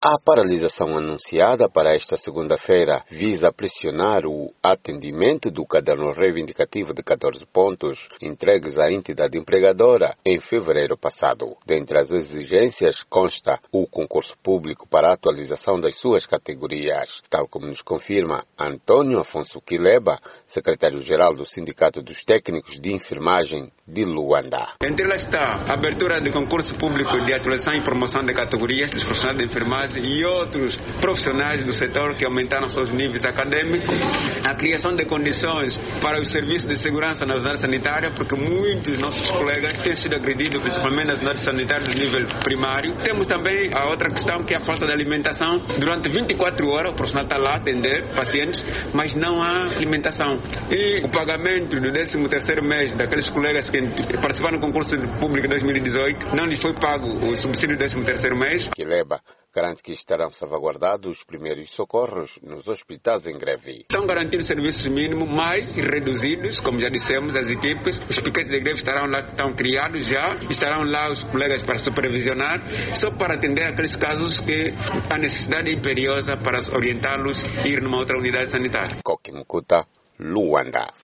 A paralisação anunciada para esta segunda-feira visa pressionar o atendimento do caderno reivindicativo de 14 pontos entregues à entidade empregadora em fevereiro passado. Dentre as exigências consta o concurso público para a atualização das suas categorias, tal como nos confirma Antônio Afonso Quileba, secretário-geral do Sindicato dos Técnicos de Enfermagem de Luanda. Entre elas está a abertura de concurso público de atualização e promoção de categorias dos profissionais de enfermagem e outros profissionais do setor que aumentaram seus níveis acadêmicos, a criação de condições para os serviços de segurança na área sanitária, porque muitos nossos colegas têm sido agredidos, principalmente nas unidades sanitárias do nível primário. Temos também a outra questão, que é a falta de alimentação. Durante 24 horas o profissional está lá a atender pacientes, mas não há alimentação. E o pagamento do 13º mês daqueles colegas que participaram no concurso público de 2018, não lhes foi pago o subsídio do 13º mês. Quileba garante que estarão salvaguardados os primeiros socorros nos hospitais em greve. Estão garantidos serviços mínimos mais reduzidos, como já dissemos, as equipes. Os piquetes de greve estarão lá, estão criados já, estarão lá os colegas para supervisionar, só para atender aqueles casos que a necessidade é imperiosa para orientá-los a ir numa outra unidade sanitária. Koki Mukuta, Luanda.